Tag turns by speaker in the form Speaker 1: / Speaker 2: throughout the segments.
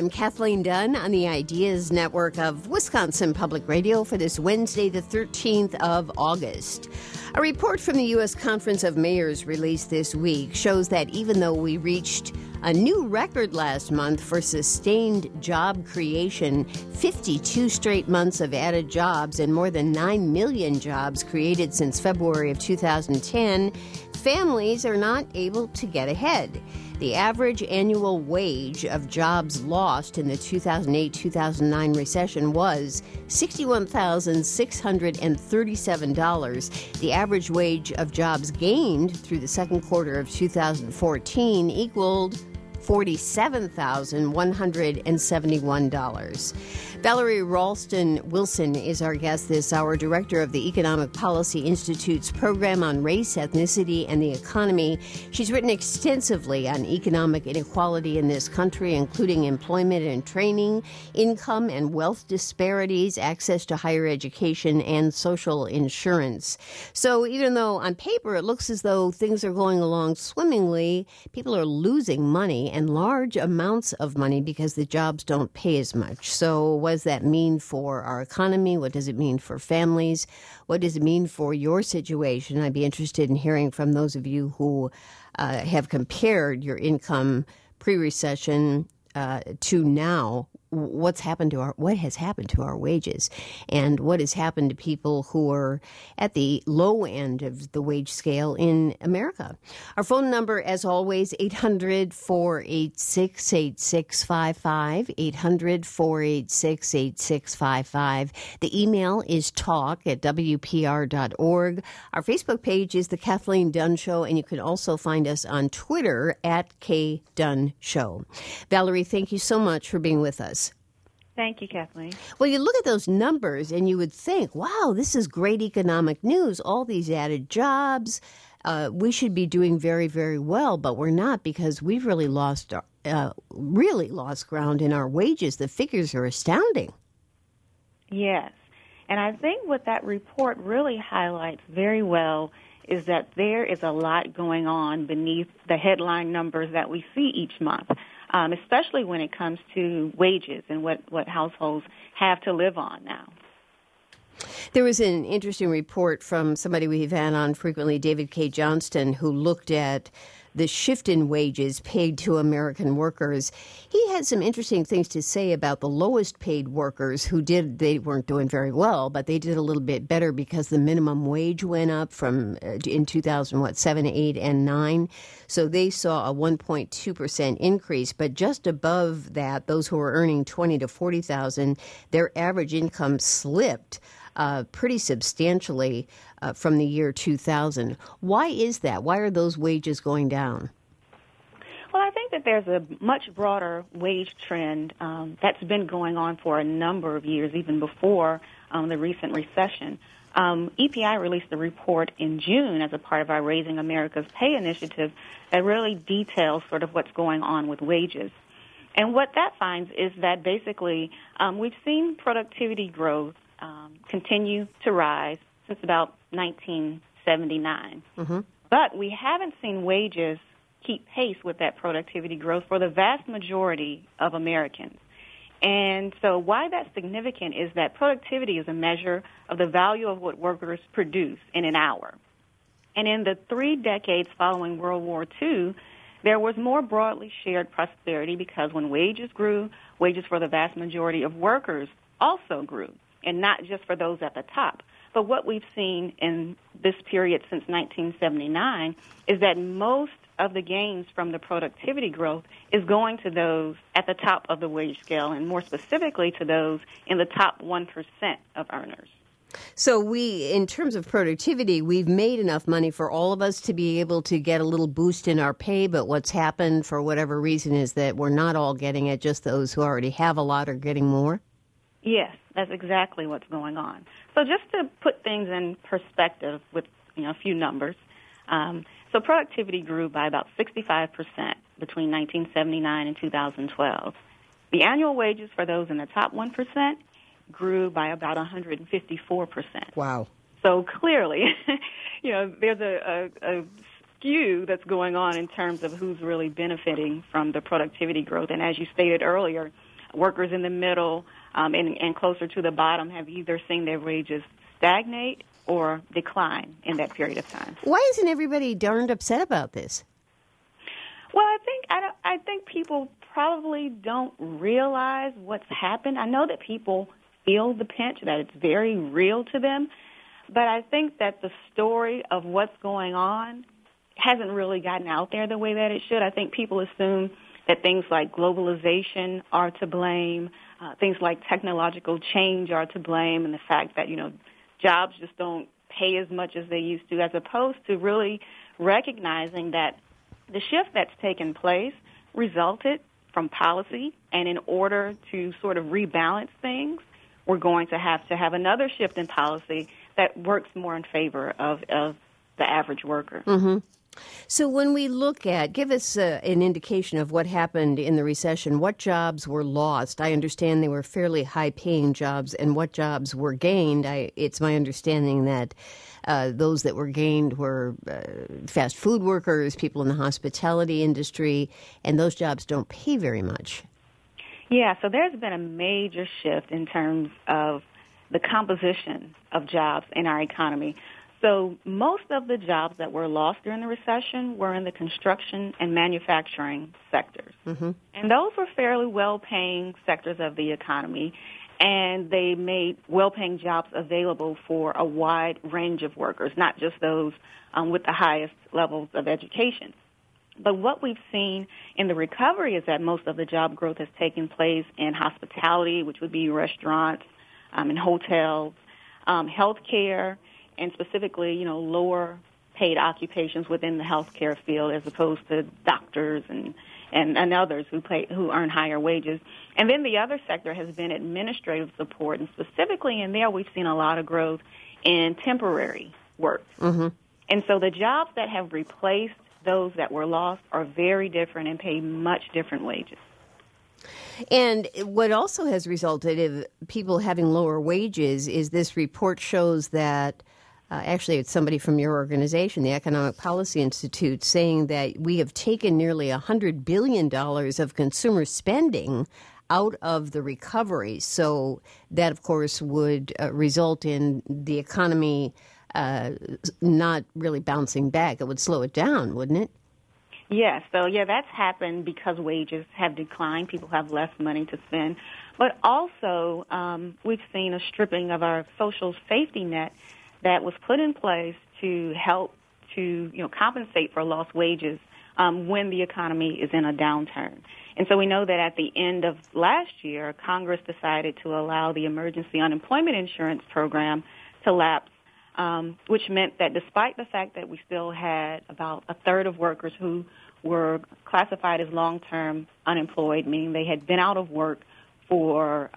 Speaker 1: I'm Kathleen Dunn on the Ideas Network of Wisconsin Public Radio for this Wednesday, the 13th of August. A report from the U.S. Conference of Mayors released this week shows that even though we reached a new record last month for sustained job creation, 52 straight months of added jobs and more than 9 million jobs created since February of 2010, families are not able to get ahead. The average annual wage of jobs lost in the 2008-2009 recession was $61,637. The average wage of jobs gained through the second quarter of 2014 equaled $47,171. Valerie Ralston-Wilson is our guest this hour, director of the Economic Policy Institute's program on race, ethnicity, and the economy. She's written extensively on economic inequality in this country, including employment and training, income and wealth disparities, access to higher education, and social insurance. So even though on paper it looks as though things are going along swimmingly, people are losing money and large amounts of money because the jobs don't pay as much. So what does that mean for our economy? What does it mean for families? What does it mean for your situation? I'd be interested in hearing from those of you who have compared your income pre-recession to now. What has happened to our wages, and what has happened to people who are at the low end of the wage scale in America. Our phone number, as always, 800-486-8655, 800-486-8655. The email is talk@wpr.org. Our Facebook page is The Kathleen Dunn Show, and you can also find us on Twitter @KDunn_Show. Valerie, thank you so much for being with us.
Speaker 2: Thank you, Kathleen.
Speaker 1: Well, you look at those numbers and you would think, wow, this is great economic news. All these added jobs. We should be doing very, very well, but we're not because we've really lost ground in our wages. The figures are astounding.
Speaker 2: Yes. And I think what that report really highlights very well is that there is a lot going on beneath the headline numbers that we see each month. Especially when it comes to wages and what households have to live on now.
Speaker 1: There was an interesting report from somebody we've had on frequently, David K. Johnston, who looked at the shift in wages paid to American workers. He had some interesting things to say about the lowest paid workers they weren't doing very well, but they did a little bit better because the minimum wage went up from in 2007, 8, and 9. So they saw a 1.2% increase, but just above that, those who were earning $20,000 to $40,000, their average income slipped pretty substantially from the year 2000. Why is that? Why are those wages going down?
Speaker 2: Well, I think that there's a much broader wage trend that's been going on for a number of years, even before the recent recession. EPI released a report in June as a part of our Raising America's Pay initiative that really details sort of what's going on with wages. And what that finds is that basically we've seen productivity growth continue to rise since about 1979. Mm-hmm. But we haven't seen wages keep pace with that productivity growth for the vast majority of Americans. And so why that's significant is that productivity is a measure of the value of what workers produce in an hour. And in the 3 decades following World War II, there was more broadly shared prosperity because when wages grew, wages for the vast majority of workers also grew, and not just for those at the top. But what we've seen in this period since 1979 is that most of the gains from the productivity growth is going to those at the top of the wage scale, and more specifically to those in the top 1% of earners.
Speaker 1: So in terms of productivity, we've made enough money for all of us to be able to get a little boost in our pay, but what's happened for whatever reason is that we're not all getting it, just those who already have a lot are getting more?
Speaker 2: Yes, that's exactly what's going on. So just to put things in perspective with a few numbers, so productivity grew by about 65% between 1979 and 2012. The annual wages for those in the top 1% grew by about 154%.
Speaker 1: Wow.
Speaker 2: So clearly, there's a skew that's going on in terms of who's really benefiting from the productivity growth. And as you stated earlier, Workers in the middle and closer to the bottom have either seen their wages stagnate or decline in that period of time.
Speaker 1: Why isn't everybody darned upset about this?
Speaker 2: Well, I think people probably don't realize what's happened. I know that people feel the pinch, that it's very real to them, but I think that the story of what's going on hasn't really gotten out there the way that it should. I think people assume that things like globalization are to blame, things like technological change are to blame, and the fact that, jobs just don't pay as much as they used to, as opposed to really recognizing that the shift that's taken place resulted from policy, and in order to sort of rebalance things, we're going to have another shift in policy that works more in favor of the average worker.
Speaker 1: Mm-hmm. So when we look at, give us an indication of what happened in the recession. What jobs were lost? I understand they were fairly high-paying jobs, and what jobs were gained? It's my understanding that those that were gained were fast food workers, people in the hospitality industry, and those jobs don't pay very much.
Speaker 2: Yeah, so there's been a major shift in terms of the composition of jobs in our economy. So most of the jobs that were lost during the recession were in the construction and manufacturing sectors. Mm-hmm. And those were fairly well-paying sectors of the economy, and they made well-paying jobs available for a wide range of workers, not just those with the highest levels of education. But what we've seen in the recovery is that most of the job growth has taken place in hospitality, which would be restaurants, and hotels, healthcare, and specifically, lower paid occupations within the healthcare field, as opposed to doctors and others who earn higher wages. And then the other sector has been administrative support, and specifically in there, we've seen a lot of growth in temporary work. Mm-hmm. And so the jobs that have replaced those that were lost are very different and pay much different wages.
Speaker 1: And what also has resulted in people having lower wages is this report shows that actually, it's somebody from your organization, the Economic Policy Institute, saying that we have taken nearly $100 billion of consumer spending out of the recovery. So that, of course, would result in the economy not really bouncing back. It would slow it down, wouldn't it?
Speaker 2: Yes. So, that's happened because wages have declined. People have less money to spend. But also, we've seen a stripping of our social safety net that was put in place to help to compensate for lost wages when the economy is in a downturn. And so we know that at the end of last year, Congress decided to allow the emergency unemployment insurance program to lapse, which meant that despite the fact that we still had about a third of workers who were classified as long-term unemployed, meaning they had been out of work for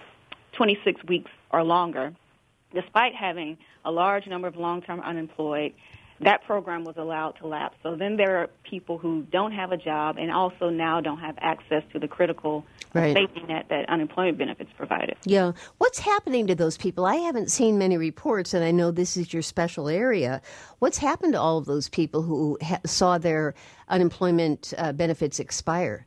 Speaker 2: 26 weeks or longer, despite having a large number of long-term unemployed, that program was allowed to lapse. So then there are people who don't have a job and also now don't have access to the critical safety net that unemployment benefits provided.
Speaker 1: Yeah. What's happening to those people? I haven't seen many reports, and I know this is your special area. What's happened to all of those people who saw their unemployment benefits expire?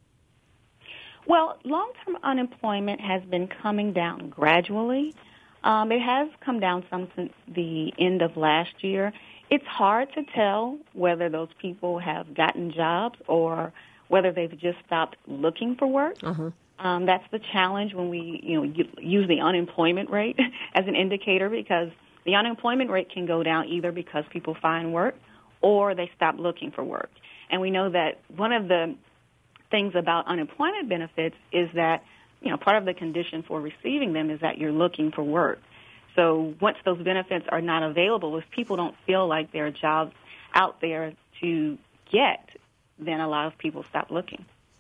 Speaker 2: Well, long-term unemployment has been coming down gradually. It has come down some since the end of last year. It's hard to tell whether those people have gotten jobs or whether they've just stopped looking for work. Uh-huh. That's the challenge when we use the unemployment rate as an indicator, because the unemployment rate can go down either because people find work or they stop looking for work. And we know that one of the things about unemployment benefits is that part of the condition for receiving them is that you're looking for work. So once those benefits are not available, if people don't feel like there are jobs out there to get, then a lot of people stop looking.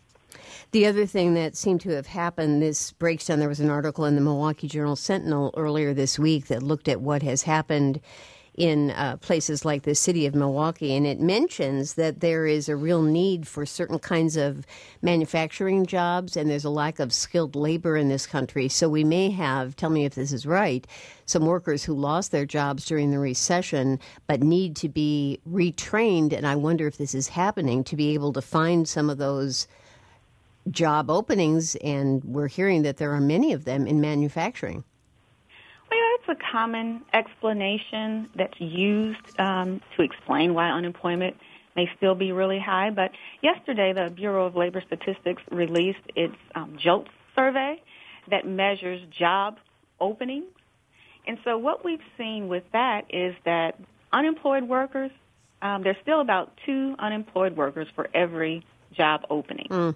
Speaker 1: The other thing that seemed to have happened, this breaks down, there was an article in the Milwaukee Journal-Sentinel earlier this week that looked at what has happened in places like the city of Milwaukee, and it mentions that there is a real need for certain kinds of manufacturing jobs, and there's a lack of skilled labor in this country. So we may have, tell me if this is right, some workers who lost their jobs during the recession but need to be retrained, and I wonder if this is happening, to be able to find some of those job openings, and we're hearing that there are many of them in manufacturing.
Speaker 2: Well, that's a common explanation that's used to explain why unemployment may still be really high. But yesterday, the Bureau of Labor Statistics released its JOLTS survey that measures job openings. And so what we've seen with that is that unemployed workers, there's still about 2 unemployed workers for every job opening.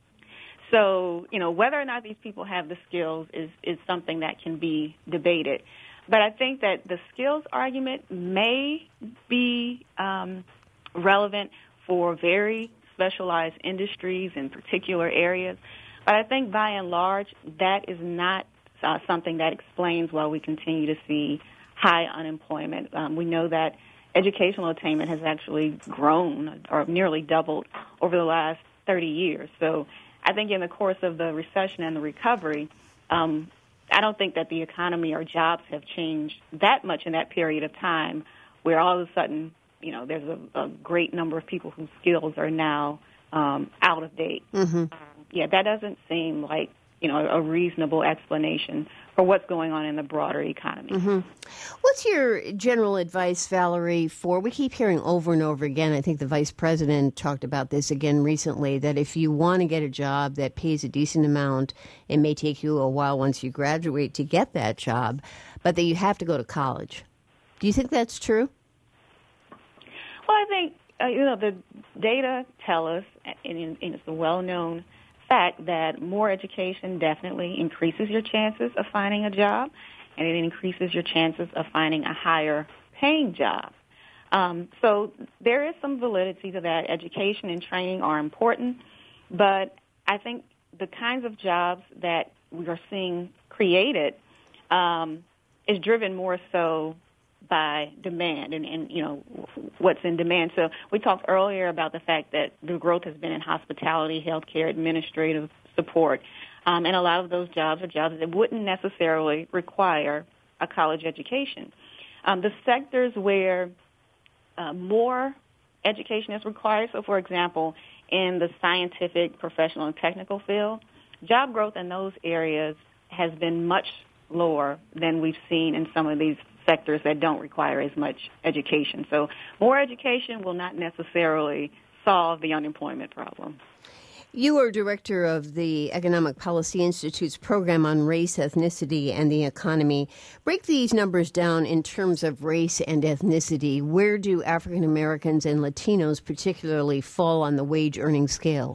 Speaker 2: So, whether or not these people have the skills is something that can be debated. But I think that the skills argument may be relevant for very specialized industries in particular areas. But I think by and large, that is not something that explains why we continue to see high unemployment. We know that educational attainment has actually grown or nearly doubled over the last 30 years. So I think in the course of the recession and the recovery, I don't think that the economy or jobs have changed that much in that period of time where all of a sudden, there's a great number of people whose skills are now out of date. That doesn't seem like, a reasonable explanation for what's going on in the broader economy.
Speaker 1: What's your general advice, Valerie, we keep hearing over and over again, I think the vice president talked about this again recently, that if you want to get a job that pays a decent amount, it may take you a while once you graduate to get that job, but that you have to go to college. Do you think that's true?
Speaker 2: Well, I think, the data tell us, and it's a well-known fact, that more education definitely increases your chances of finding a job, and it increases your chances of finding a higher paying job. So there is some validity to that. Education and training are important, but I think the kinds of jobs that we are seeing created is driven more so by demand and what's in demand. So we talked earlier about the fact that the growth has been in hospitality, healthcare, administrative support, and a lot of those jobs are jobs that wouldn't necessarily require a college education. The sectors where more education is required, so for example, in the scientific, professional, and technical field, job growth in those areas has been much lower than we've seen in some of these sectors that don't require as much education. So more education will not necessarily solve the unemployment problem.
Speaker 1: You are director of the Economic Policy Institute's program on race, ethnicity, and the economy. Break these numbers down in terms of race and ethnicity. Where do African Americans and Latinos particularly fall on the wage earning scale?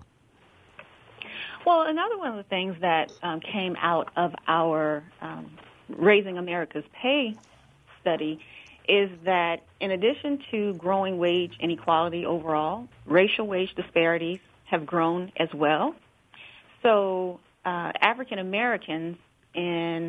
Speaker 2: Well, another one of the things that came out of our Raising America's Pay study is that in addition to growing wage inequality overall, racial wage disparities have grown as well. So African Americans in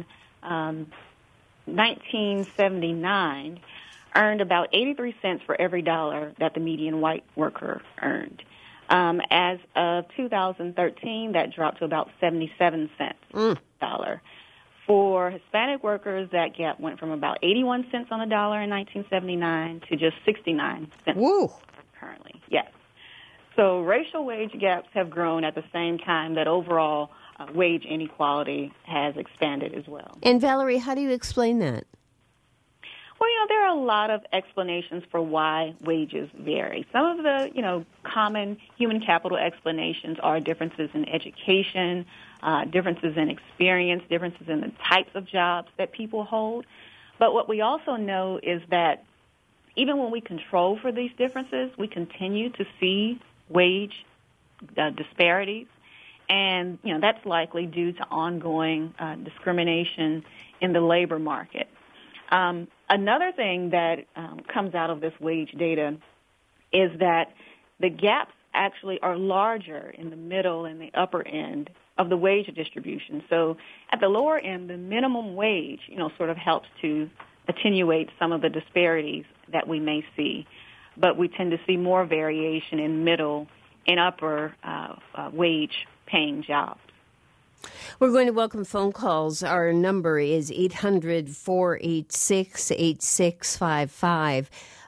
Speaker 2: 1979 earned about 83 cents for every dollar that the median white worker earned. As of 2013, that dropped to about 77 cents per dollar. For Hispanic workers, that gap went from about 81 cents on the dollar in 1979 to just 69 cents currently. Yes. So racial wage gaps have grown at the same time that overall wage inequality has expanded as well.
Speaker 1: And Valerie, how do you explain that?
Speaker 2: Well, there are a lot of explanations for why wages vary. Some of the, common human capital explanations are differences in education, differences in experience, differences in the types of jobs that people hold. But what we also know is that even when we control for these differences, we continue to see wage disparities. And, that's likely due to ongoing discrimination in the labor market. Another thing that comes out of this wage data is that the gaps actually are larger in the middle and the upper end of the wage distribution. So at the lower end, the minimum wage, sort of helps to attenuate some of the disparities that we may see. But we tend to see more variation in middle and upper wage paying jobs.
Speaker 1: We're going to welcome phone calls. Our number is 800-486-8655.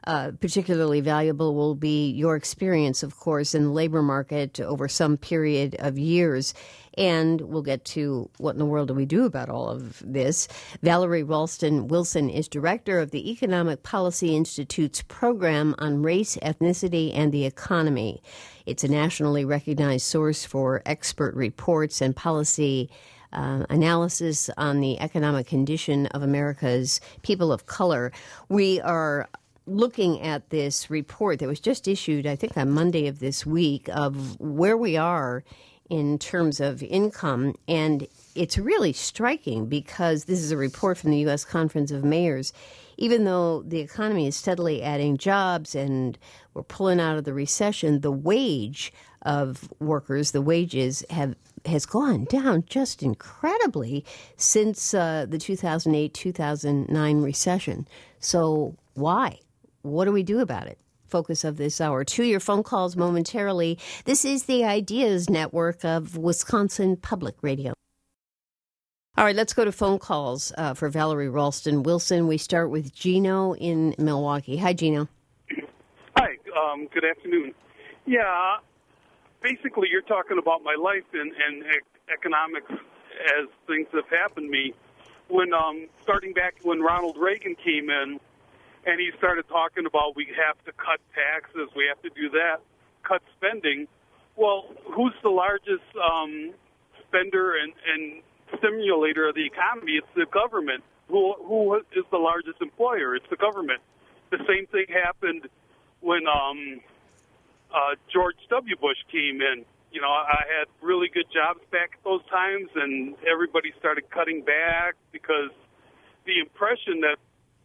Speaker 1: particularly valuable will be your experience, of course, in the labor market over some period of years. And we'll get to what in the world do we do about all of this. Valerie Ralston Wilson is director of the Economic Policy Institute's program on race, ethnicity, and the economy. It's a nationally recognized source for expert reports and policy analysis on the economic condition of America's people of color. We are looking at this report that was just issued, I think, on Monday of this week, of where we are in terms of income. And it's really striking because this is a report from the U.S. Conference of Mayors. Even though the economy is steadily adding jobs and we're pulling out of the recession, the wage of workers, the wages has gone down just incredibly since the 2008-2009 recession. So why? What do we do about it? Focus of this hour. To your phone calls momentarily. This is the Ideas Network of Wisconsin Public Radio. All right, let's go to phone calls for Valerie Ralston Wilson. We start with Gino in Milwaukee. Hi, Gino.
Speaker 3: Hi, good afternoon. Yeah, basically you're talking about my life and economics as things have happened to me. When starting back when Ronald Reagan came in, and he started talking about we have to cut taxes, we have to do that, cut spending. Well, who's the largest spender and stimulator of the economy? It's the government. Who is the largest employer? It's the government. The same thing happened when George W. Bush came in. You know, I had really good jobs back at those times, and everybody started cutting back because the impression that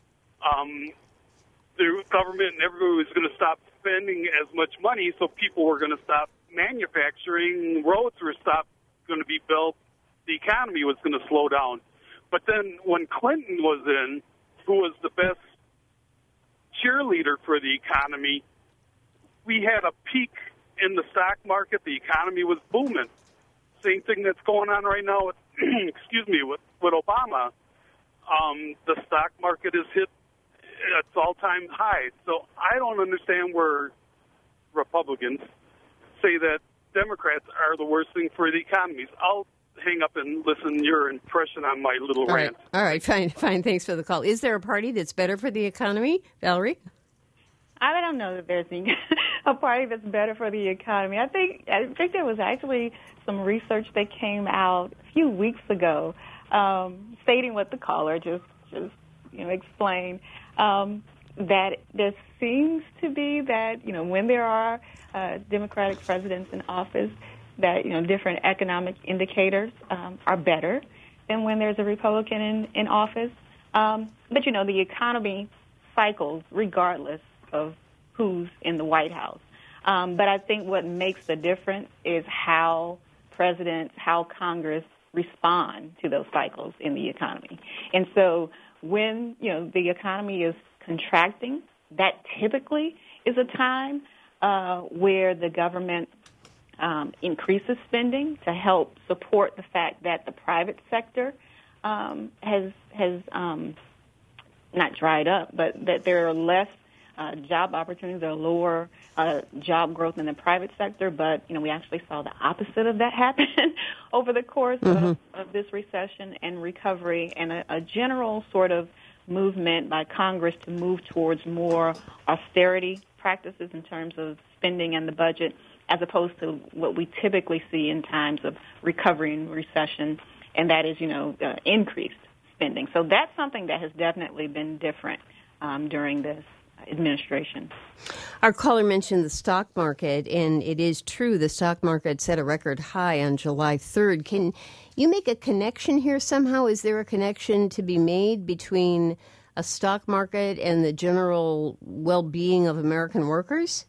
Speaker 3: the government and everybody was going to stop spending as much money, so people were going to stop manufacturing, roads were going to be built, the economy was going to slow down. But then when Clinton was in, who was the best cheerleader for the economy, we had a peak in the stock market. The economy was booming. Same thing that's going on right now with, with Obama. The stock market is hit its all-time high. So I don't understand where Republicans say that Democrats are the worst thing for the economies. I'll hang up and listen to your impression on my little rant.
Speaker 1: All right, fine. Thanks for the call. Is there a party that's better for the economy, Valerie?
Speaker 2: I don't know that there's a party that's better for the economy. I think there was actually some research that came out a few weeks ago stating what the caller just explained, that there seems to be that, when there are Democratic presidents in office, that, different economic indicators are better than when there's a Republican in office. But, the economy cycles regardless of who's in the White House. But I think what makes the difference is how presidents, how Congress respond to those cycles in the economy. And so when, the economy is contracting, that typically is a time where the government increases spending to help support the fact that the private sector has not dried up, but that there are less job opportunities, there are lower job growth in the private sector. But, we actually saw the opposite of that happen over the course of this recession and recovery, and a general sort of movement by Congress to move towards more austerity practices in terms of spending and the budget, as opposed to what we typically see in times of recovery and recession, and that is, increased spending. So that's something that has definitely been different during this administration.
Speaker 1: Our caller mentioned the stock market, and it is true the stock market set a record high on July 3rd. Can you make a connection here somehow? Is there a connection to be made between a stock market and the general well-being of American workers?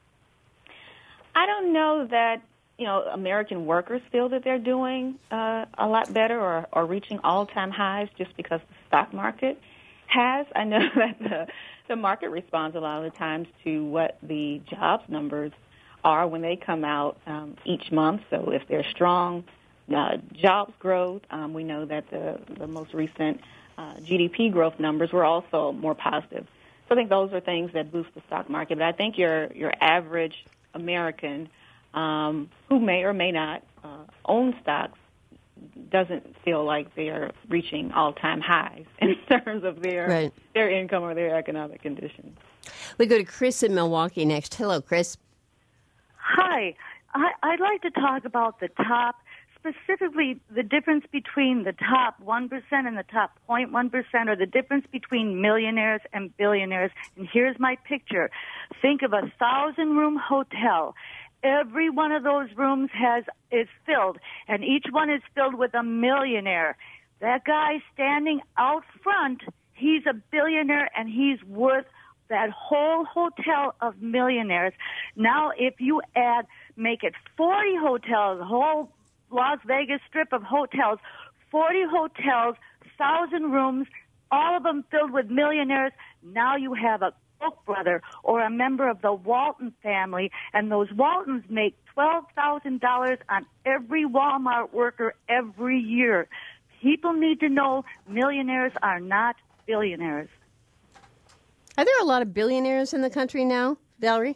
Speaker 2: I don't know that, American workers feel that they're doing a lot better or reaching all-time highs just because the stock market has. I know that the market responds a lot of the times to what the jobs numbers are when they come out each month. So if there's strong jobs growth, we know that the most recent GDP growth numbers were also more positive So I think those are things that boost the stock market. But I think your average American who may or may not own stocks doesn't feel like they're reaching all-time highs in terms of their income or their economic conditions.
Speaker 1: We go to Chris in Milwaukee next. Hello, Chris.
Speaker 4: Hi. I'd like to talk about the top, specifically the difference between the top 1% and the top 0.1%, or the difference between millionaires and billionaires. And here's my picture. Think of a 1,000-room hotel. Every one of those rooms is filled, and each one is filled with a millionaire. That guy standing out front, he's a billionaire, and he's worth that whole hotel of millionaires. Now, if you make it 40 hotels, the whole Las Vegas strip of hotels, 40 hotels, 1,000 rooms, all of them filled with millionaires, now you have a Koch brother or a member of the Walton family, and those Waltons make $12,000 on every Walmart worker every year. People need to know millionaires are not billionaires.
Speaker 1: Are there a lot of billionaires in the country now, Valerie?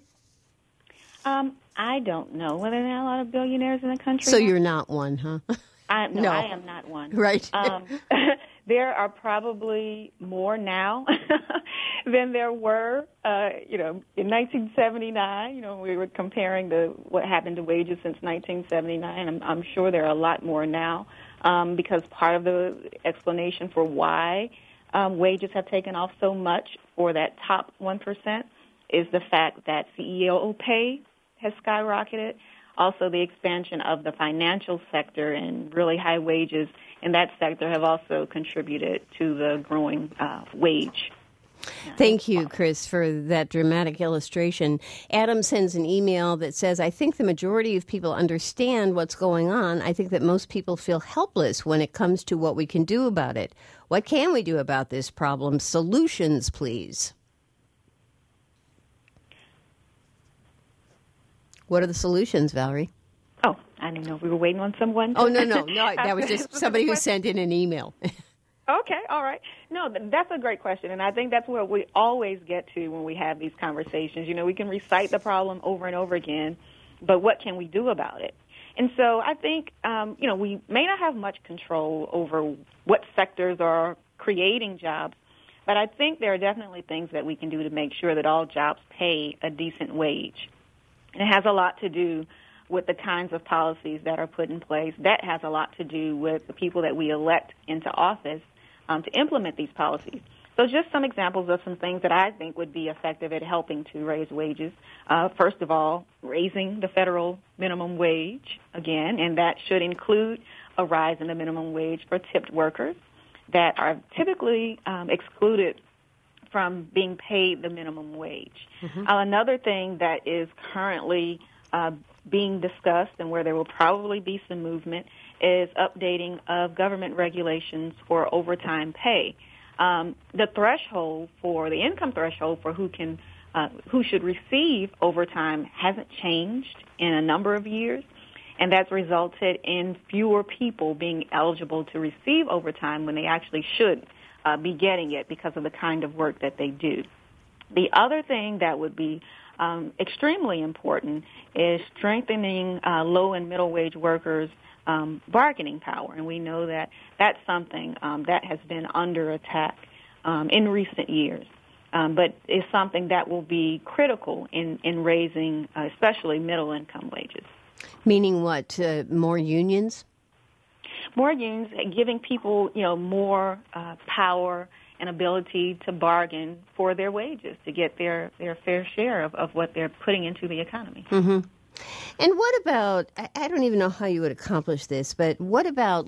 Speaker 2: I don't know whether there are a lot of billionaires in the country.
Speaker 1: So you're not one, huh?
Speaker 2: No, I am not one.
Speaker 1: Right.
Speaker 2: There are probably more now than there were, in 1979. We were comparing what happened to wages since 1979. I'm sure there are a lot more now because part of the explanation for why wages have taken off so much for that top 1% is the fact that CEO pay has skyrocketed. Also, the expansion of the financial sector and really high wages in that sector have also contributed to the growing wage.
Speaker 1: Thank you, Chris, for that dramatic illustration. Adam sends an email that says, I think the majority of people understand what's going on. I think that most people feel helpless when it comes to what we can do about it. What can we do about this problem? Solutions, please. What are the solutions, Valerie?
Speaker 2: Oh, I didn't know we were waiting on someone.
Speaker 1: Oh, no. That was just somebody who sent in an email.
Speaker 2: Okay, all right. No, that's a great question, and I think that's where we always get to when we have these conversations. We can recite the problem over and over again, but what can we do about it? And so I think, we may not have much control over what sectors are creating jobs, but I think there are definitely things that we can do to make sure that all jobs pay a decent wage. And it has a lot to do with the kinds of policies that are put in place. That has a lot to do with the people that we elect into office to implement these policies. So just some examples of some things that I think would be effective at helping to raise wages. First of all, raising the federal minimum wage again, and that should include a rise in the minimum wage for tipped workers that are typically excluded from being paid the minimum wage. Mm-hmm. Another thing that is currently being discussed and where there will probably be some movement is updating of government regulations for overtime pay. The threshold for the income threshold for who should receive overtime hasn't changed in a number of years, and that's resulted in fewer people being eligible to receive overtime when they actually should be getting it because of the kind of work that they do. The other thing that would be extremely important is strengthening low and middle wage workers' bargaining power, and we know that that's something that has been under attack in recent years, but is something that will be critical in raising especially middle-income wages.
Speaker 1: Meaning what? More unions?
Speaker 2: More unions, giving people more power and ability to bargain for their wages, to get their fair share of what they're putting into the economy.
Speaker 1: Mm-hmm. And what about, I don't even know how you would accomplish this, but what about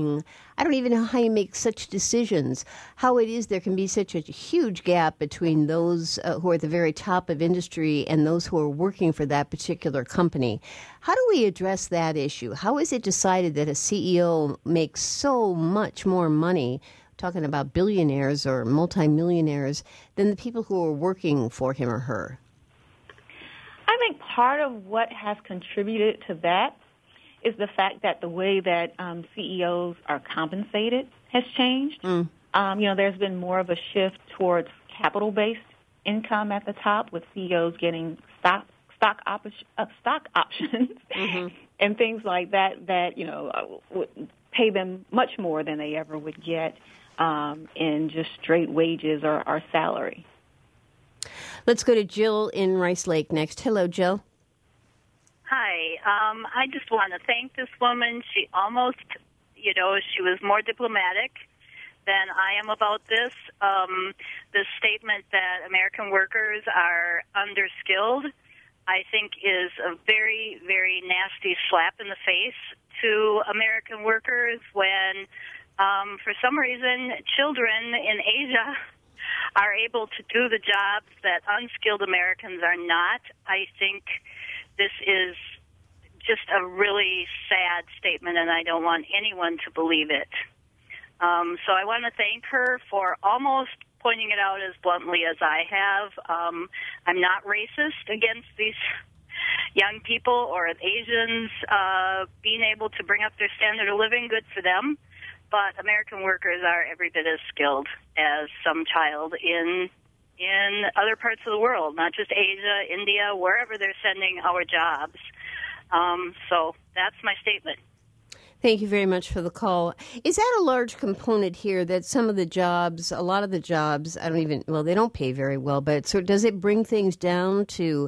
Speaker 1: I don't even know how you make such decisions, how it is there can be such a huge gap between those who are at the very top of industry and those who are working for that particular company. How do we address that issue? How is it decided that a CEO makes so much more money, talking about billionaires or multimillionaires, than the people who are working for him or her?
Speaker 2: I think part of what has contributed to that is the fact that the way that CEOs are compensated has changed. There's been more of a shift towards capital-based income at the top, with CEOs getting stock options and things like that would pay them much more than they ever would get in just straight wages or salary.
Speaker 1: Let's go to Jill in Rice Lake next. Hello, Jill.
Speaker 5: Hi. I just want to thank this woman. She almost, she was more diplomatic than I am about this. The statement that American workers are underskilled, I think, is a very, very nasty slap in the face to American workers when, for some reason, children in Asia are able to do the jobs that unskilled Americans are not. I think this is just a really sad statement, and I don't want anyone to believe it. So I want to thank her for almost pointing it out as bluntly as I have. I'm not racist against these young people or Asians being able to bring up their standard of living. Good for them. But American workers are every bit as skilled as some child in other parts of the world, not just Asia, India, wherever they're sending our jobs. So that's my statement.
Speaker 1: Thank you very much for the call. Is that a large component here that some of the jobs, a lot of the jobs, they don't pay very well, but does it bring things down to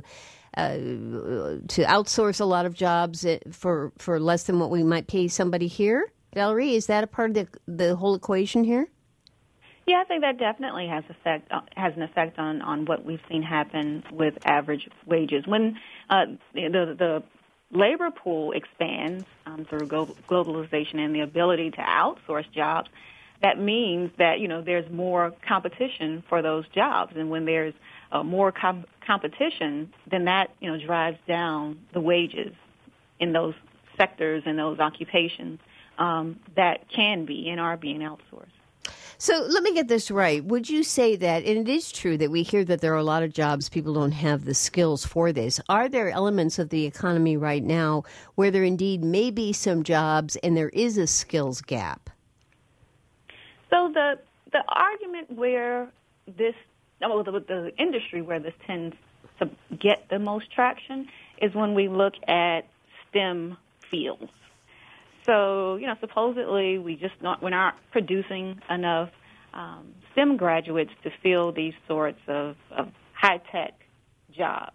Speaker 1: outsource a lot of jobs for less than what we might pay somebody here? Valerie, is that a part of the whole equation here?
Speaker 2: Yeah, I think that definitely has an effect on what we've seen happen with average wages. When the labor pool expands through globalization and the ability to outsource jobs, that means that there's more competition for those jobs, and when there's more competition, then that drives down the wages in those sectors and those occupations that can be and are being outsourced.
Speaker 1: So let me get this right. Would you say that, and it is true that we hear that there are a lot of jobs people don't have the skills for this. Are there elements of the economy right now where there indeed may be some jobs and there is a skills gap?
Speaker 2: So the argument where the industry where this tends to get the most traction is when we look at STEM fields. So, supposedly we're not producing enough STEM graduates to fill these sorts of high-tech jobs.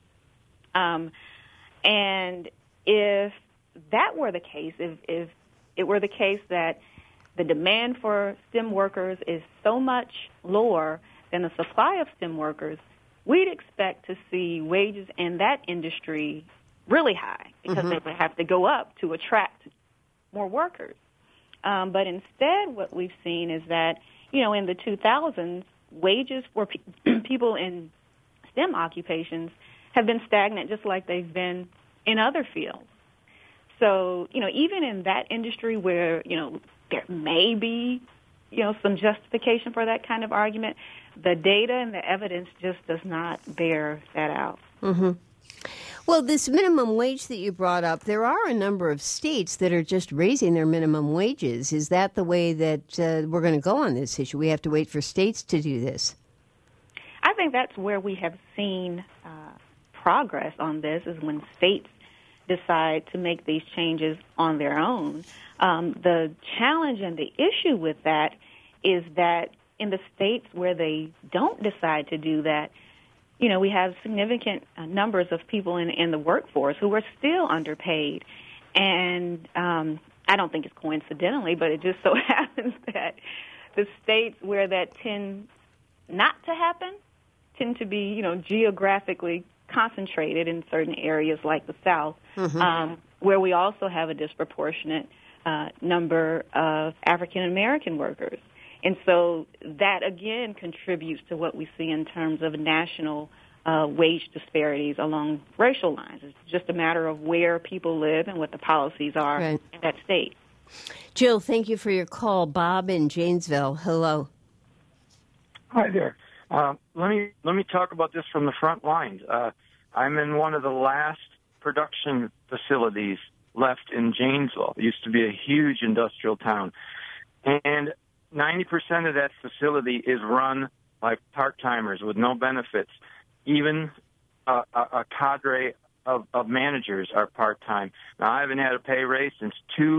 Speaker 2: And if that were the case, if it were the case that the demand for STEM workers is so much lower than the supply of STEM workers, we'd expect to see wages in that industry really high because they would have to go up to attract more workers. But instead what we've seen is that, in the 2000s, wages for people in STEM occupations have been stagnant just like they've been in other fields. So, even in that industry where, there may be, some justification for that kind of argument, the data and the evidence just does not bear that out.
Speaker 1: Mm-hmm. Well, this minimum wage that you brought up, there are a number of states that are just raising their minimum wages. Is that the way that we're going to go on this issue? We have to wait for states to do this?
Speaker 2: I think that's where we have seen progress on this, is when states decide to make these changes on their own. The challenge and the issue with that is that in the states where they don't decide to do that, we have significant numbers of people in the workforce who are still underpaid. And I don't think it's coincidentally, but it just so happens that the states where that tend not to happen tend to be, geographically concentrated in certain areas like the South, where we also have a disproportionate number of African American workers. And so that, again, contributes to what we see in terms of national wage disparities along racial lines. It's just a matter of where people live and what the policies are in that state.
Speaker 1: Jill, thank you for your call. Bob in Janesville, hello.
Speaker 6: Hi there. Let me talk about this from the front lines. I'm in one of the last production facilities left in Janesville. It used to be a huge industrial town. And 90% of that facility is run like part-timers with no benefits. Even a cadre of managers are part-time. Now, I haven't had a pay raise since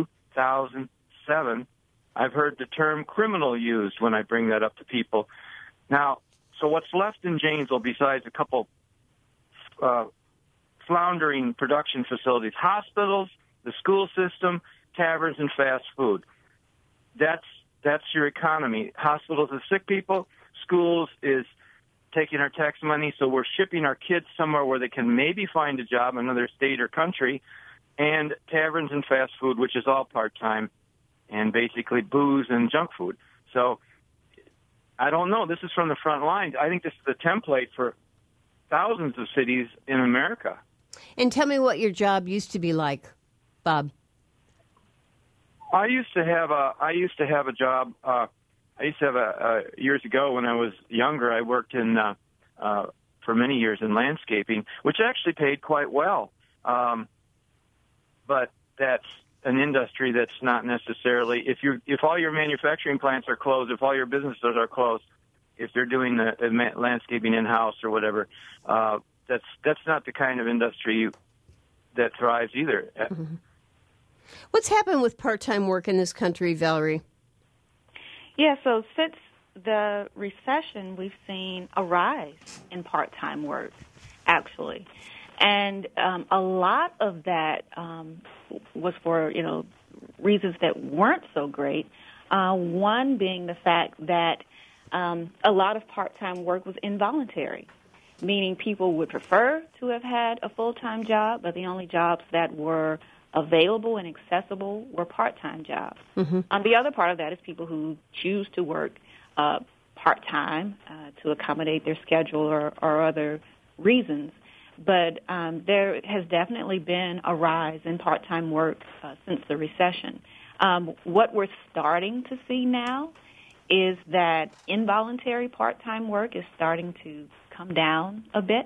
Speaker 6: 2007. I've heard the term criminal used when I bring that up to people. Now, so what's left in Janesville besides a couple floundering production facilities? Hospitals, the school system, taverns, and fast food. That's your economy. Hospitals is sick people. Schools is taking our tax money, so we're shipping our kids somewhere where they can maybe find a job in another state or country. And taverns and fast food, which is all part-time, and basically booze and junk food. So I don't know. This is from the front lines. I think this is the template for thousands of cities in America.
Speaker 1: And tell me what your job used to be like, Bob.
Speaker 6: I used to have a job. Years ago when I was younger, I worked in for many years in landscaping, which actually paid quite well. But that's an industry that's not necessarily, if all your manufacturing plants are closed, if all your businesses are closed, if they're doing the landscaping in-house or whatever, that's not the kind of industry that thrives either.
Speaker 1: Mm-hmm. What's happened with part-time work in this country, Valerie?
Speaker 2: Yeah, so since the recession, we've seen a rise in part-time work, actually. And a lot of that was for, reasons that weren't so great. One being the fact that a lot of part-time work was involuntary, meaning people would prefer to have had a full-time job, but the only jobs that were available and accessible were part-time jobs. Mm-hmm. The other part of that is people who choose to work part-time to accommodate their schedule or other reasons. But there has definitely been a rise in part-time work since the recession. What we're starting to see now is that involuntary part-time work is starting to come down a bit.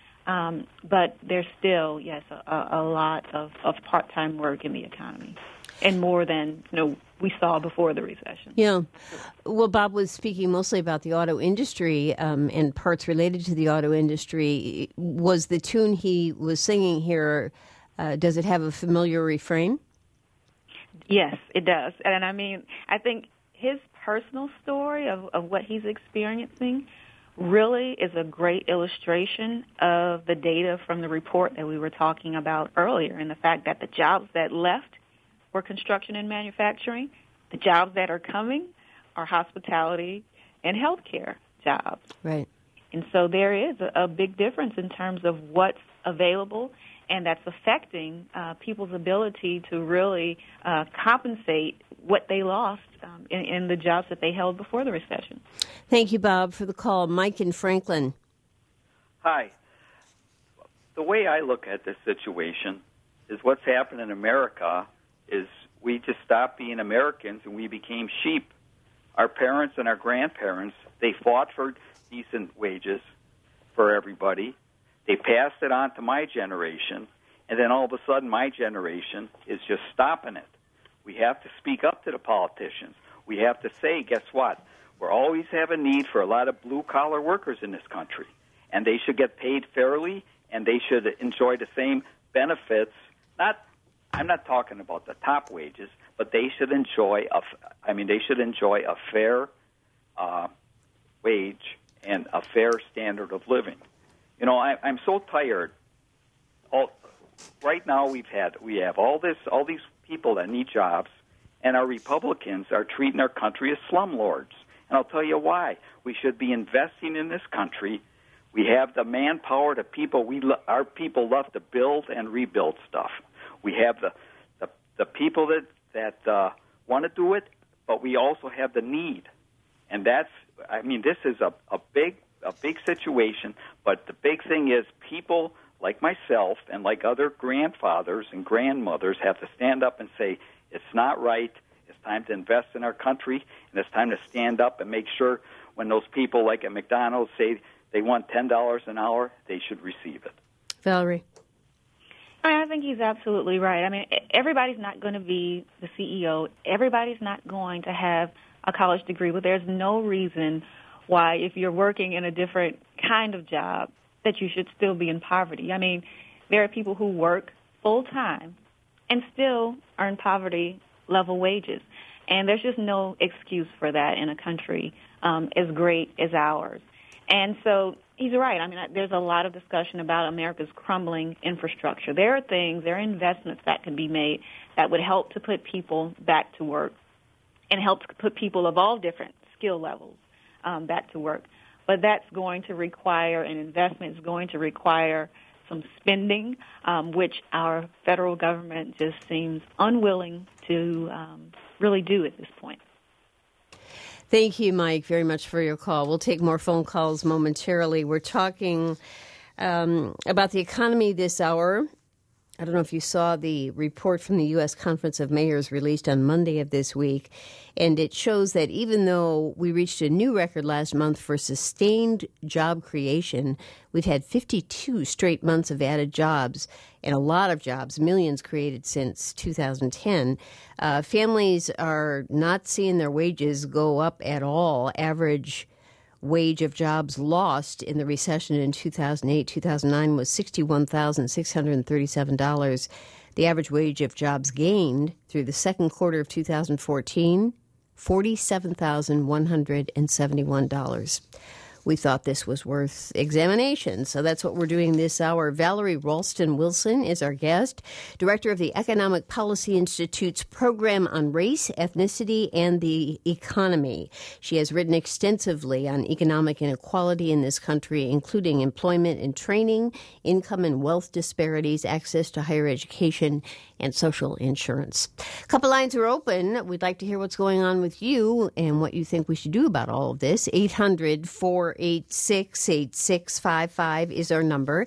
Speaker 2: But there's still, yes, a lot of part-time work in the economy, and more than we saw before the recession.
Speaker 1: Yeah. Well, Bob was speaking mostly about the auto industry and parts related to the auto industry. Was the tune he was singing here, does it have a familiar refrain?
Speaker 2: Yes, it does. And I think his personal story of what he's experiencing really is a great illustration of the data from the report that we were talking about earlier, and the fact that the jobs that left were construction and manufacturing. The jobs that are coming are hospitality and healthcare jobs.
Speaker 1: Right.
Speaker 2: And so there is a big difference in terms of what's available, and that's affecting people's ability to really compensate what they lost in the jobs that they held before the recession.
Speaker 1: Thank you, Bob, for the call. Mike in Franklin.
Speaker 7: Hi. The way I look at this situation is what's happened in America is we just stopped being Americans and we became sheep. Our parents and our grandparents, they fought for decent wages for everybody. They passed it on to my generation, and then all of a sudden my generation is just stopping it. We have to speak up to the politicians. We have to say, guess what? We're always have a need for a lot of blue-collar workers in this country, and they should get paid fairly, and they should enjoy the same benefits. I'm not talking about the top wages, but they should enjoy a fair wage and a fair standard of living. I'm so tired. Right now we have all these people that need jobs, and our Republicans are treating our country as slumlords. And I'll tell you why. We should be investing in this country. We have the manpower, the people. Our people love to build and rebuild stuff. We have the people that want to do it, but we also have the need. And this is a big situation. But the big thing is people like myself and like other grandfathers and grandmothers have to stand up and say, it's not right. It's time to invest in our country, and it's time to stand up and make sure when those people like at McDonald's say they want $10 an hour, they should receive it.
Speaker 1: Valerie?
Speaker 2: I think he's absolutely right. Everybody's not going to be the CEO. Everybody's not going to have a college degree, but there's no reason why, if you're working in a different kind of job, that you should still be in poverty. I mean, there are people who work full-time and still earn poverty-level wages. And there's just no excuse for that in a country as great as ours. And so he's right. I mean, there's a lot of discussion about America's crumbling infrastructure. There are investments that can be made that would help to put people back to work and help to put people of all different skill levels back to work. But that's going to require an investment. It's going to require some spending, which our federal government just seems unwilling to really do at this point.
Speaker 1: Thank you, Mike, very much for your call. We'll take more phone calls momentarily. We're talking about the economy this hour. I don't know if you saw the report from the U.S. Conference of Mayors released on Monday of this week, and it shows that even though we reached a new record last month for sustained job creation, we've had 52 straight months of added jobs and a lot of jobs, millions created since 2010. Families are not seeing their wages go up at all. Average wage of jobs lost in the recession in 2008-2009 was $61,637. The average wage of jobs gained through the second quarter of 2014, $47,171. We thought this was worth examination, so that's what we're doing this hour. Valerie Ralston Wilson is our guest, director of the Economic Policy Institute's program on race, ethnicity, and the economy. She has written extensively on economic inequality in this country, including employment and training, income and wealth disparities, access to higher education, and social insurance. A couple lines are open. We'd like to hear what's going on with you and what you think we should do about all of this. 800-486-8655 is our number.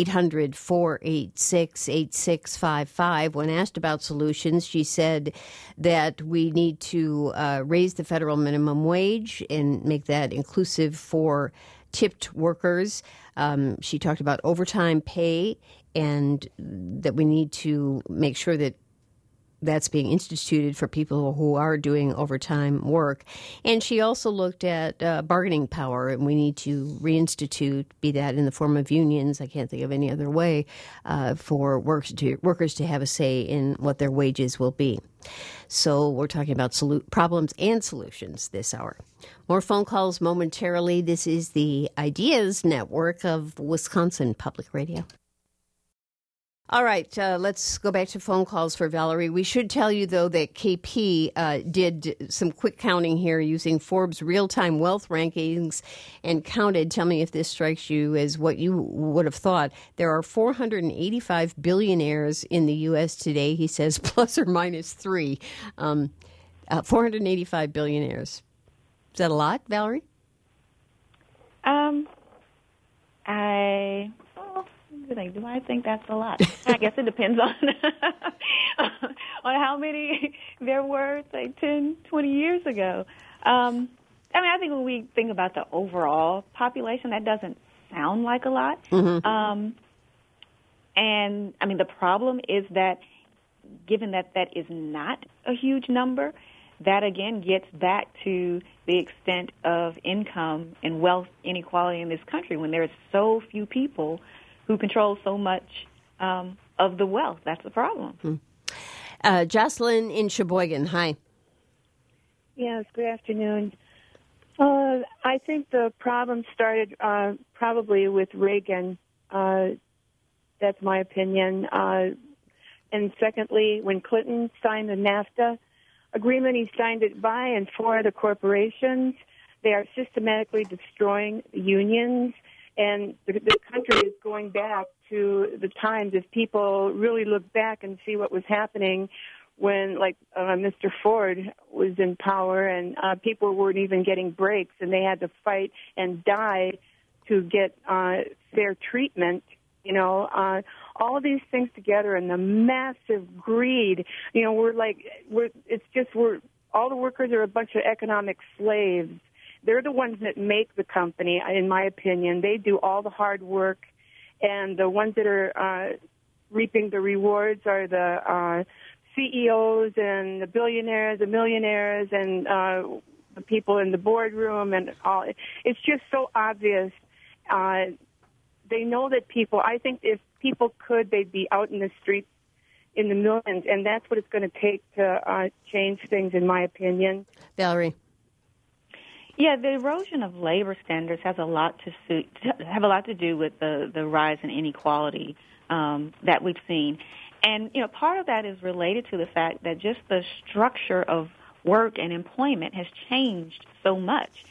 Speaker 1: 800-486-8655. When asked about solutions, she said that we need to raise the federal minimum wage and make that inclusive for tipped workers. She talked about overtime pay and that we need to make sure that that's being instituted for people who are doing overtime work. And she also looked at bargaining power, and we need to reinstitute, be that in the form of unions, I can't think of any other way, for workers to have a say in what their wages will be. So we're talking about problems and solutions this hour. More phone calls momentarily. This is the Ideas Network of Wisconsin Public Radio. All right, let's go back to phone calls for Valerie. We should tell you, though, that KP did some quick counting here using Forbes real-time wealth rankings and counted. Tell me if this strikes you as what you would have thought. There are 485 billionaires in the U.S. today, he says, plus or minus 3. 485 billionaires. Is that a lot, Valerie?
Speaker 2: Do I think that's a lot? I guess it depends on on how many there were, say, 10, 20 years ago. I think when we think about the overall population, that doesn't sound like a lot. Mm-hmm. And, the problem is that given that that is not a huge number, that, again, gets back to the extent of income and wealth inequality in this country when there are so few people who control so much of the wealth. That's the problem.
Speaker 1: Jocelyn in Sheboygan, hi.
Speaker 8: Yes, good afternoon. I think the problem started probably with Reagan. That's my opinion. And secondly, when Clinton signed the NAFTA agreement, he signed it by and for the corporations. They are systematically destroying the unions. And the country is going back to the times, if people really look back and see what was happening when, Mr. Ford was in power and people weren't even getting breaks and they had to fight and die to get fair treatment, all of these things together and the massive greed, all the workers are a bunch of economic slaves. They're the ones that make the company, in my opinion. They do all the hard work, and the ones that are reaping the rewards are the CEOs and the billionaires, the millionaires, and the the people in the boardroom and all. It's just so obvious. They know that people, I think if people could, they'd be out in the streets in the millions, and that's what it's going to take to change things, in my opinion.
Speaker 1: Valerie.
Speaker 2: Yeah, the erosion of labor standards has a lot to do with the rise in inequality that we've seen. And, part of that is related to the fact that just the structure of work and employment has changed so much.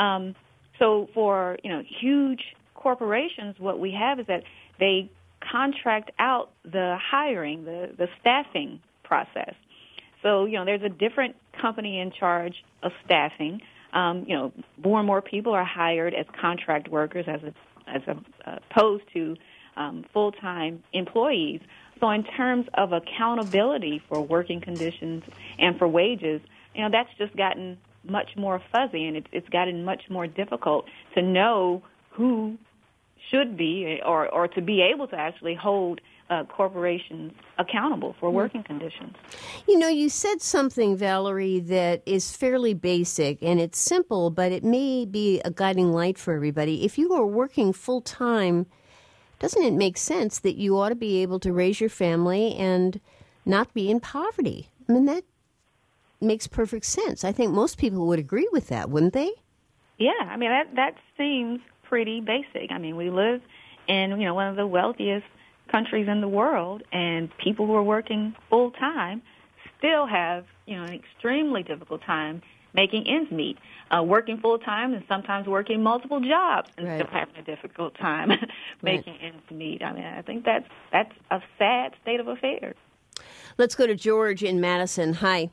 Speaker 2: So for, huge corporations, what we have is that they contract out the hiring, the staffing process. So, there's a different company in charge of staffing. More and more people are hired as contract workers as opposed to full-time employees. So in terms of accountability for working conditions and for wages, that's just gotten much more fuzzy, and it's gotten much more difficult to know who should be or to be able to actually hold corporations accountable for working conditions.
Speaker 1: You said something, Valerie, that is fairly basic, and it's simple, but it may be a guiding light for everybody. If you are working full-time, doesn't it make sense that you ought to be able to raise your family and not be in poverty? I mean, that makes perfect sense. I think most people would agree with that, wouldn't they?
Speaker 2: Yeah, I mean, that seems pretty basic. I mean, we live in, one of the wealthiest countries in the world, and people who are working full-time still have, an extremely difficult time making ends meet. Working full-time and sometimes working multiple jobs and still having a difficult time making ends meet. I mean, I think that's a sad state of affairs.
Speaker 1: Let's go to George in Madison. Hi.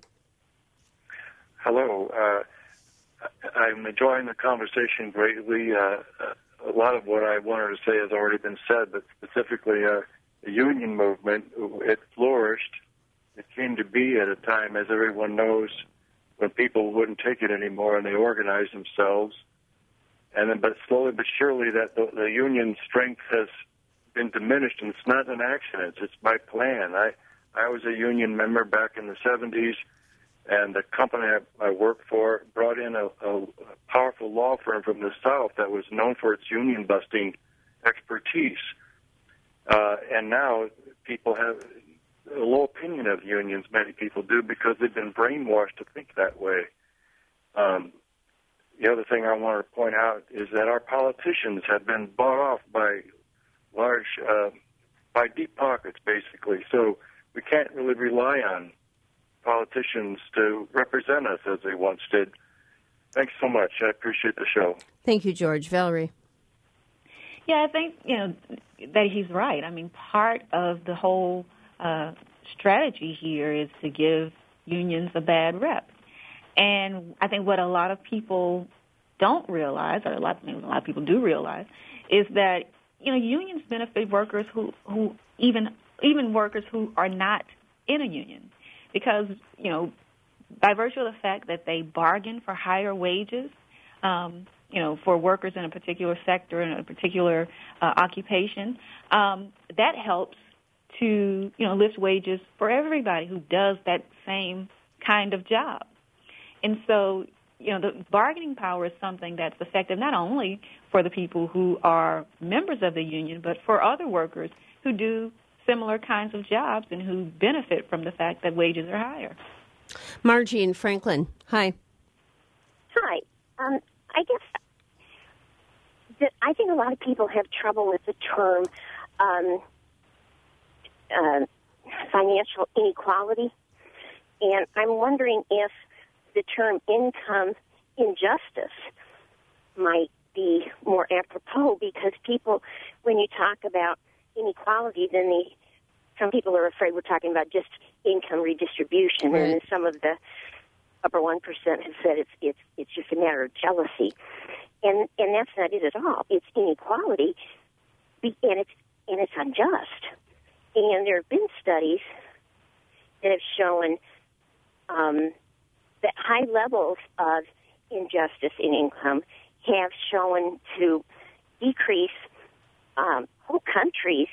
Speaker 9: Hello. I'm enjoying the conversation greatly. A lot of what I wanted to say has already been said, but specifically the union movement, it flourished. It came to be at a time, as everyone knows, when people wouldn't take it anymore and they organized themselves. And then, but slowly but surely, that the union strength has been diminished, and it's not an accident. It's by plan. I was a union member back in the 70s, and the company I worked for brought in a powerful law firm from the South that was known for its union-busting expertise. And now people have a low opinion of unions, many people do, because they've been brainwashed to think that way. The other thing I want to point out is that our politicians have been bought off by by deep pockets, basically. So we can't really rely on politicians to represent us as they once did. Thanks so much. I appreciate the show.
Speaker 1: Thank you, George. Valerie.
Speaker 2: Yeah, I think, that he's right. I mean, part of the whole strategy here is to give unions a bad rep. And I think what a lot of people don't realize, or a lot of people do realize, is that, unions benefit workers who even workers who are not in a union. Because, by virtue of the fact that they bargain for higher wages, for workers in a particular sector, in a particular occupation, that helps to, lift wages for everybody who does that same kind of job. And so, the bargaining power is something that's effective not only for the people who are members of the union, but for other workers who do similar kinds of jobs and who benefit from the fact that wages are higher.
Speaker 1: Margie in Franklin. Hi.
Speaker 10: Hi. I guess that I think a lot of people have trouble with the term financial inequality, and I'm wondering if the term income injustice might be more apropos, because people, when you talk about inequality, then some people are afraid we're talking about just income redistribution, right. And some of the upper 1% have said it's just a matter of jealousy, and that's not it at all. It's inequality, and it's unjust. And there have been studies that have shown that high levels of injustice in income have shown to decrease whole countries'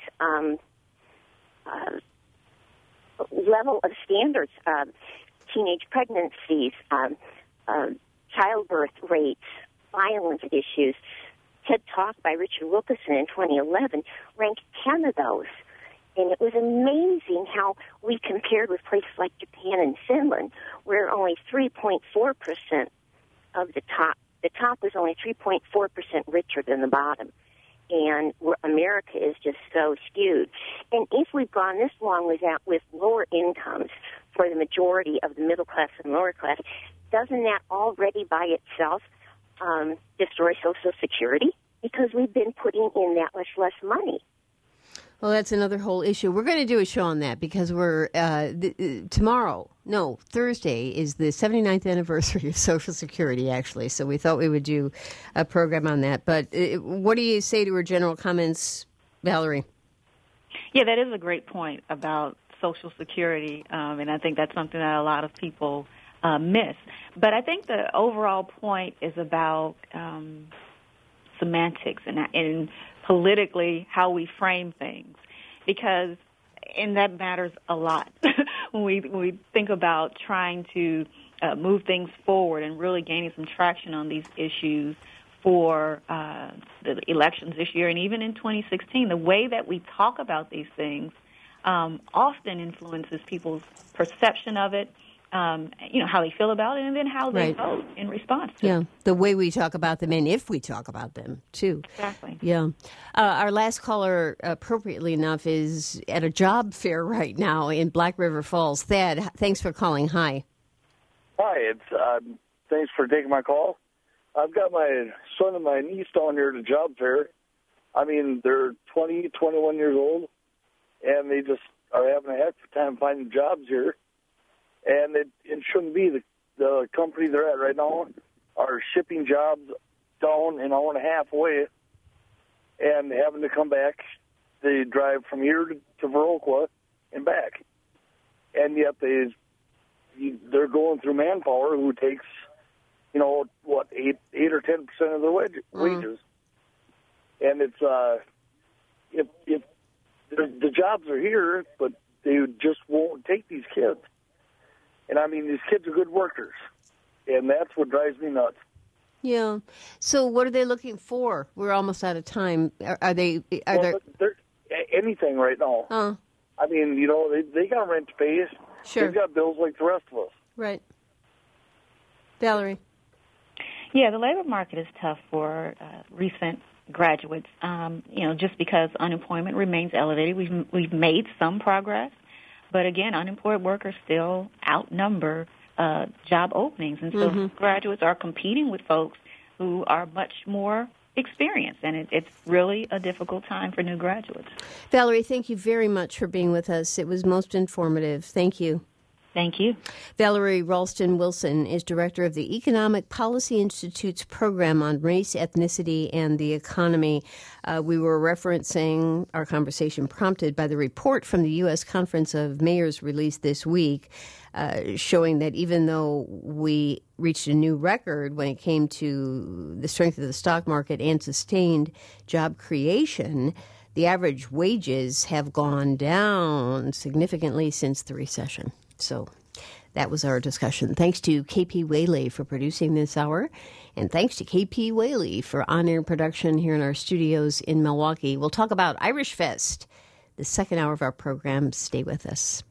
Speaker 10: level of standards, teenage pregnancies, childbirth rates, violence issues. TED Talk by Richard Wilkinson in 2011 ranked 10 of those. And it was amazing how we compared with places like Japan and Finland, where only 3.4% of the top was only 3.4% richer than the bottom. And America is just so skewed. And if we've gone this long with lower incomes for the majority of the middle class and lower class, doesn't that already by itself destroy Social Security? Because we've been putting in that much less money.
Speaker 1: Well, that's another whole issue. We're going to do a show on that because Thursday is the 79th anniversary of Social Security, actually. So we thought we would do a program on that. But what do you say to her general comments, Valerie?
Speaker 2: Yeah, that is a great point about Social Security, and I think that's something that a lot of people miss. But I think the overall point is about semantics and politically how we frame things, and that matters a lot when we think about trying to move things forward and really gaining some traction on these issues for the elections this year and even in 2016. The way that we talk about these things often influences people's perception of it, how they feel about it, and then how they vote in response to it.
Speaker 1: Yeah, the way we talk about them and if we talk about them, too.
Speaker 2: Exactly.
Speaker 1: Yeah. Our last caller, appropriately enough, is at a job fair right now in Black River Falls. Thad, thanks for calling. Hi.
Speaker 11: Hi, thanks for taking my call. I've got my son and my niece down here at a job fair. I mean, they're 20, 21 years old, and they just are having a heck of a time finding jobs here. And it shouldn't be. The company they're at right now are shipping jobs down an hour and a half away and having to come back. They drive from here to Viroqua and back. And yet they're going through Manpower, who takes, 8 or 10% of their wages. And it's if the jobs are here, but they just won't take these kids. And, I mean, these kids are good workers, and that's what drives me nuts.
Speaker 1: Yeah. So what are they looking for? We're almost out of time. Are there
Speaker 11: anything right now? I mean, they got rent to pay.
Speaker 1: Sure.
Speaker 11: They've got bills like the rest of us.
Speaker 1: Right. Valerie?
Speaker 2: Yeah, the labor market is tough for recent graduates, just because unemployment remains elevated. We've made some progress. But again, unemployed workers still outnumber job openings. And so graduates are competing with folks who are much more experienced. And it's really a difficult time for new graduates.
Speaker 1: Valerie, thank you very much for being with us. It was most informative. Thank you.
Speaker 2: Thank you.
Speaker 1: Valerie Ralston Wilson is director of the Economic Policy Institute's program on race, ethnicity, and the economy. We were referencing our conversation prompted by the report from the U.S. Conference of Mayors released this week, showing that even though we reached a new record when it came to the strength of the stock market and sustained job creation, the average wages have gone down significantly since the recession. So that was our discussion. Thanks to KP Whaley for producing this hour, and thanks to KP Whaley for on-air production here in our studios in Milwaukee. We'll talk about Irish Fest, the second hour of our program. Stay with us.